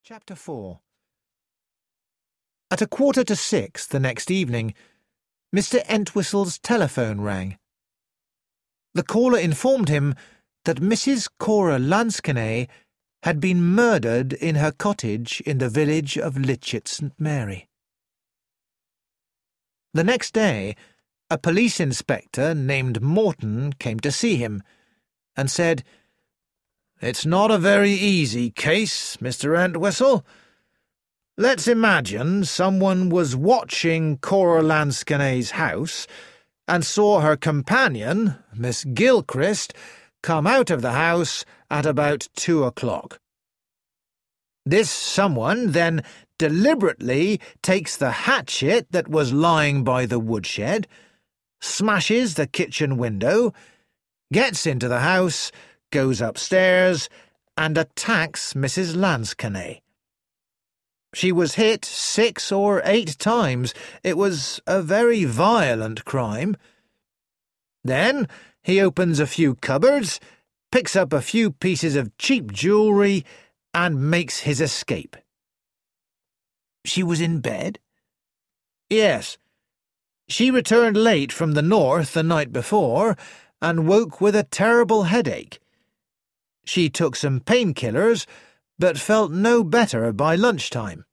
Chapter 4. At 5:45 the next evening, Mr. Entwistle's telephone rang. The caller informed him that Mrs. Cora Lansquenet had been murdered in her cottage in the village of Litchett St. Mary. The next day, a police inspector named Morton came to see him and said, "It's not a very easy case, Mr. Entwistle. Let's imagine someone was watching Cora Lansquenet's house and saw her companion, Miss Gilchrist, come out of the house at about 2:00. This someone then deliberately takes the hatchet that was lying by the woodshed, smashes the kitchen window, gets into the house, goes upstairs, and attacks Mrs. Lansquenet. She was hit 6 or 8 times. It was a very violent crime. Then he opens a few cupboards, picks up a few pieces of cheap jewellery, and makes his escape." "She was in bed?" "Yes. She returned late from the north the night before and woke with a terrible headache. She took some painkillers, but felt no better by lunchtime.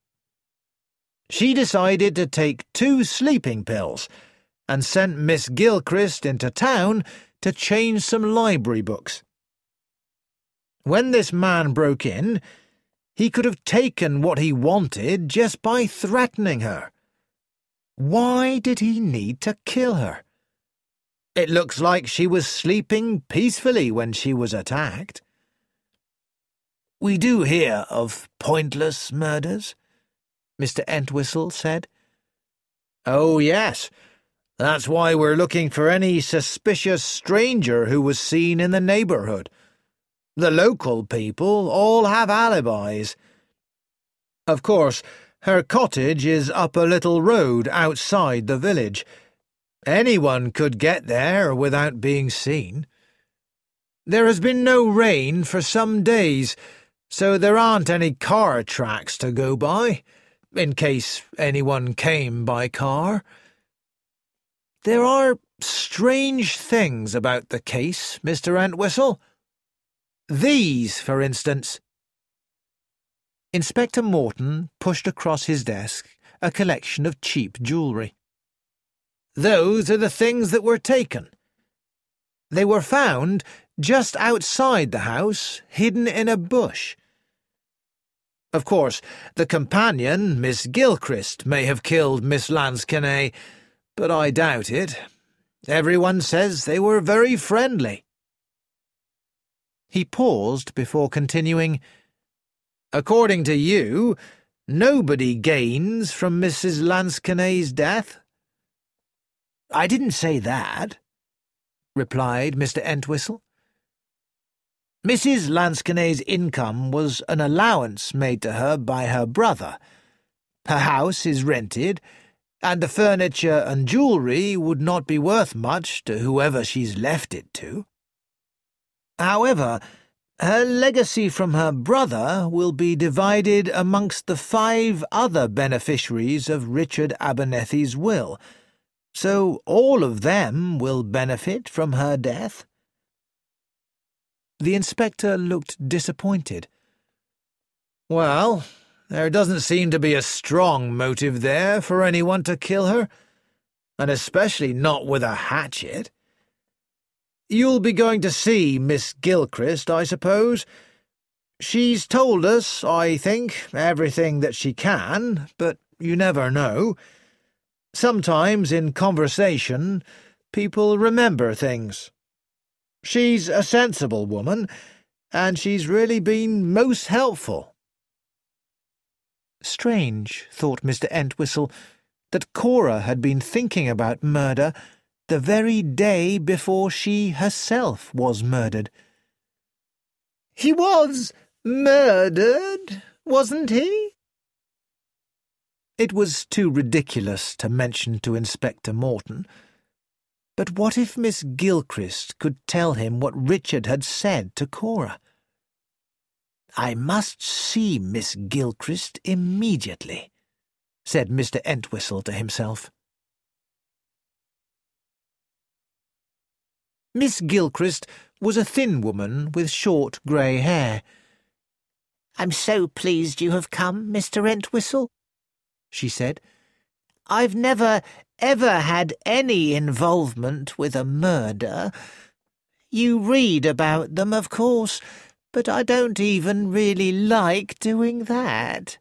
She decided to take 2 sleeping pills and sent Miss Gilchrist into town to change some library books. When this man broke in, he could have taken what he wanted just by threatening her. Why did he need to kill her? It looks like she was sleeping peacefully when she was attacked." "We do hear of pointless murders," Mr. Entwistle said. "Oh, yes. That's why we're looking for any suspicious stranger who was seen in the neighbourhood. The local people all have alibis. Of course, her cottage is up a little road outside the village. Anyone could get there without being seen. There has been no rain for some days, so there aren't any car tracks to go by, in case anyone came by car. There are strange things about the case, Mr. Entwistle. These, for instance." Inspector Morton pushed across his desk a collection of cheap jewellery. "Those are the things that were taken. They were found just outside the house, hidden in a bush. Of course, the companion, Miss Gilchrist, may have killed Miss Lansquenet, but I doubt it. Everyone says they were very friendly." He paused before continuing, "According to you, nobody gains from Mrs. Lansquenet's death?" "I didn't say that," replied Mr. Entwistle. "Mrs. Lansquenet's income was an allowance made to her by her brother. Her house is rented, and the furniture and jewellery would not be worth much to whoever she's left it to. However, her legacy from her brother will be divided amongst the 5 other beneficiaries of Richard Abernethy's will, so all of them will benefit from her death." The inspector looked disappointed. "Well, there doesn't seem to be a strong motive there for anyone to kill her, and especially not with a hatchet. You'll be going to see Miss Gilchrist, I suppose. She's told us, I think, everything that she can, but you never know. Sometimes in conversation people remember things. She's a sensible woman, and she's really been most helpful." Strange, thought Mr. Entwistle, that Cora had been thinking about murder the very day before she herself was murdered. "He was murdered, wasn't he?" It was too ridiculous to mention to Inspector Morton. But what if Miss Gilchrist could tell him what Richard had said to Cora? "I must see Miss Gilchrist immediately," said Mr. Entwistle to himself. Miss Gilchrist was a thin woman with short grey hair. "I'm so pleased you have come, Mr. Entwistle," she said. "I've never, ever had any involvement with a murder. You read about them, of course, but I don't even really like doing that."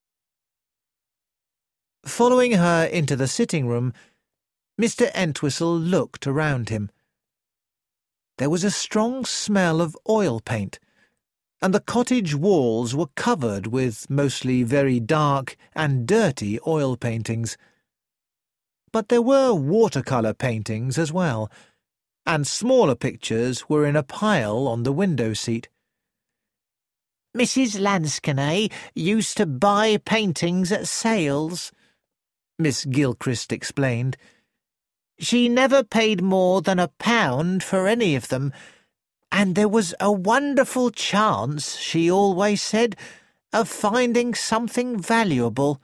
Following her into the sitting-room, Mr. Entwistle looked around him. There was a strong smell of oil paint, and the cottage walls were covered with mostly very dark and dirty oil paintings. But there were watercolour paintings as well, and smaller pictures were in a pile on the window-seat. "Mrs. Lansquenet used to buy paintings at sales," Miss Gilchrist explained. "She never paid more than £1 for any of them, and there was a wonderful chance, she always said, of finding something valuable."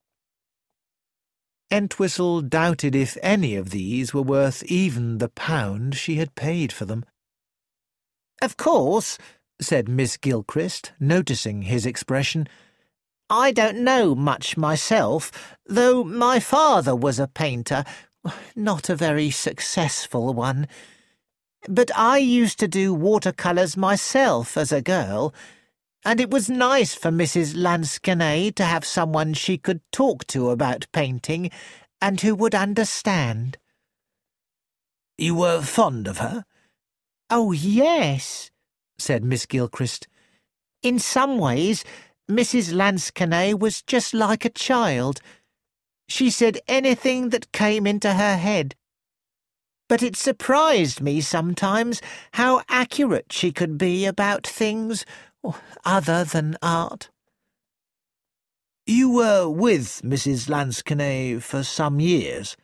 Entwistle doubted if any of these were worth even the £1 she had paid for them. "Of course," said Miss Gilchrist, noticing his expression, "I don't know much myself, though my father was a painter, not a very successful one. But I used to do watercolours myself as a girl, and it was nice for Mrs. Lansquenet to have someone she could talk to about painting and who would understand." "You were fond of her?" "Oh, yes," said Miss Gilchrist. "In some ways, Mrs. Lansquenet was just like a child. She said anything that came into her head. But it surprised me sometimes how accurate she could be about things other than art." "You were with Mrs. Lansquenet for some years?"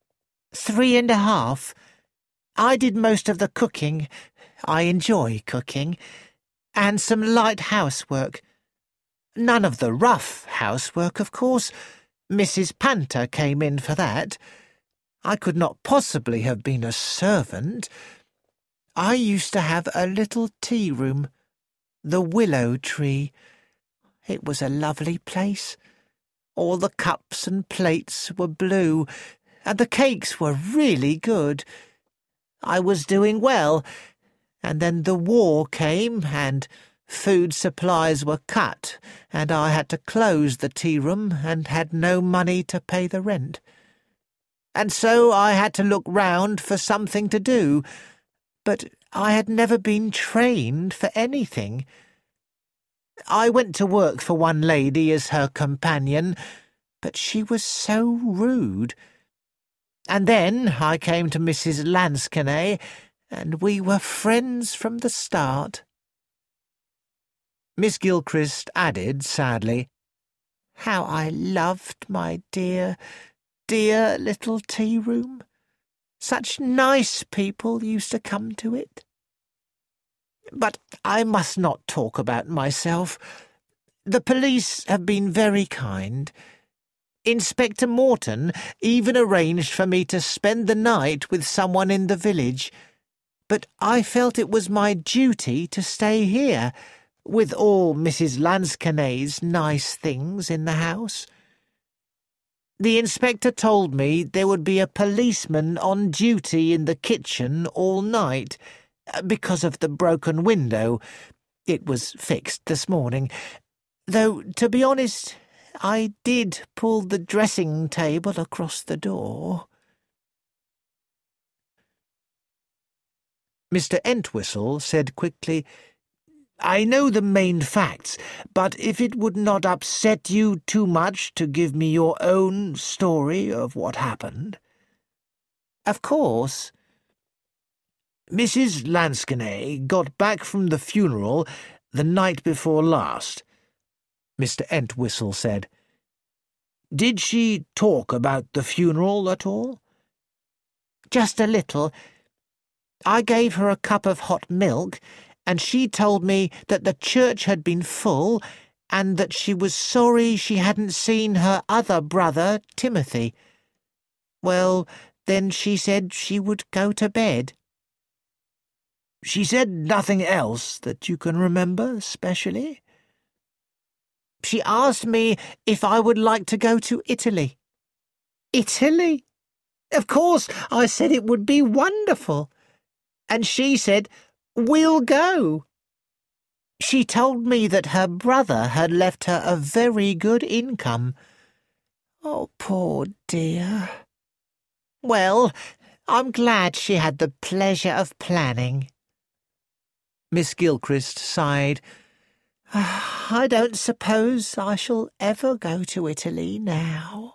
3.5. I did most of the cooking. I enjoy cooking. And some light housework. None of the rough housework, of course. Mrs. Panter came in for that. I could not possibly have been a servant. I used to have a little tea-room, the Willow Tree. It was a lovely place. All the cups and plates were blue, and the cakes were really good. I was doing well, and then the war came, and food supplies were cut, and I had to close the tea-room and had no money to pay the rent. And so I had to look round for something to do, but I had never been trained for anything. I went to work for one lady as her companion, but she was so rude. And then I came to Mrs. Lansquenet, and we were friends from the start." Miss Gilchrist added sadly, "How I loved my dear, dear little tea-room. Such nice people used to come to it. But I must not talk about myself. The police have been very kind. Inspector Morton even arranged for me to spend the night with someone in the village, but I felt it was my duty to stay here, with all Mrs. Lansquenet's nice things in the house. The inspector told me there would be a policeman on duty in the kitchen all night, because of the broken window. It was fixed this morning, though, to be honest, I did pull the dressing table across the door." Mr. Entwistle said quickly, "I know the main facts, but if it would not upset you too much to give me your own story of what happened." "Of course." "Mrs. Lansquenet got back from the funeral the night before last," Mr. Entwistle said. "Did she talk about the funeral at all?" "Just a little. I gave her a cup of hot milk, and she told me that the church had been full and that she was sorry she hadn't seen her other brother, Timothy. Well, then she said she would go to bed. She said nothing else that you can remember specially? She asked me if I would like to go to Italy. Italy? Of course, I said it would be wonderful. And she said, "We'll go." She told me that her brother had left her a very good income. Oh, poor dear. Well, I'm glad she had the pleasure of planning. Miss Gilchrist sighed. I don't suppose I shall ever go to Italy now.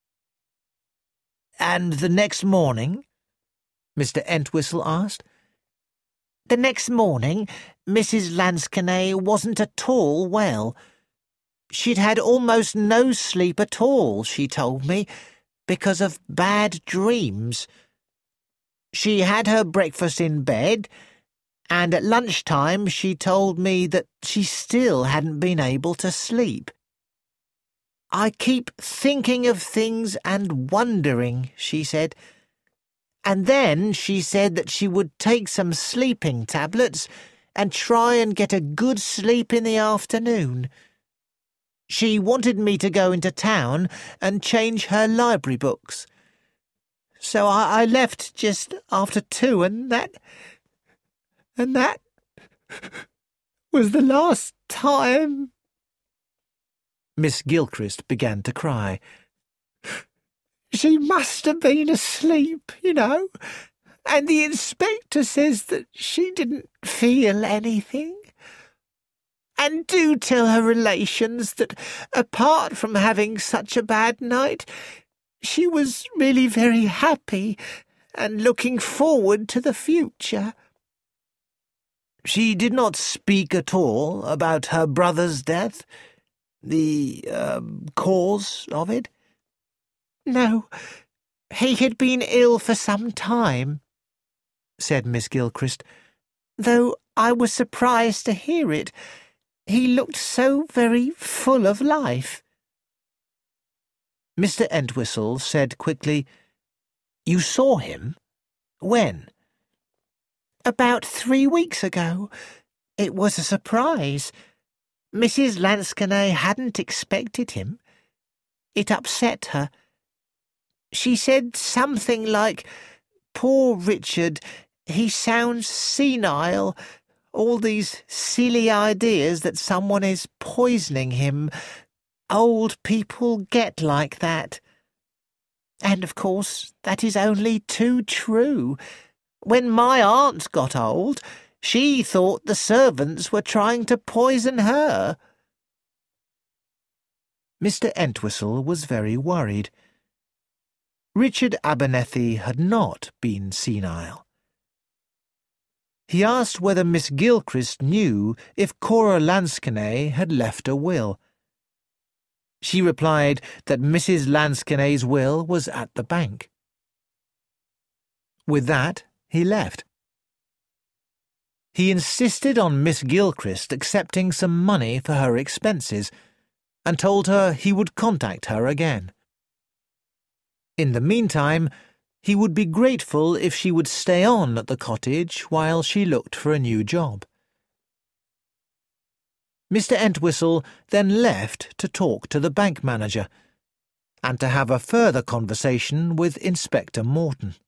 And the next morning? Mr. Entwistle asked. The next morning, Mrs. Lansquenet wasn't at all well. She'd had almost no sleep at all, she told me, because of bad dreams. She had her breakfast in bed, and at lunchtime she told me that she still hadn't been able to sleep. I keep thinking of things and wondering, she said. And then she said that she would take some sleeping tablets and try and get a good sleep in the afternoon. She wanted me to go into town and change her library books. So I left just after 2, and that was the last time. Miss Gilchrist began to cry. She must have been asleep, you know, and the inspector says that she didn't feel anything. And do tell her relations that, apart from having such a bad night, she was really very happy and looking forward to the future. She did not speak at all about her brother's death, the cause of it? No, he had been ill for some time, said Miss Gilchrist, though I was surprised to hear it. He looked so very full of life. Mr. Entwistle said quickly, You saw him? When? About 3 weeks ago. It was a surprise. Mrs. Lansquenet hadn't expected him. It upset her. She said something like, Poor Richard, he sounds senile, all these silly ideas that someone is poisoning him. Old people get like that. And, of course, that is only too true. When my aunt got old, she thought the servants were trying to poison her. Mr. Entwistle was very worried. Richard Abernethy had not been senile. He asked whether Miss Gilchrist knew if Cora Lansquenet had left a will. She replied that Mrs. Lansquenet's will was at the bank. With that, he left. He insisted on Miss Gilchrist accepting some money for her expenses, and told her he would contact her again. In the meantime, he would be grateful if she would stay on at the cottage while she looked for a new job. Mr. Entwistle then left to talk to the bank manager, and to have a further conversation with Inspector Morton.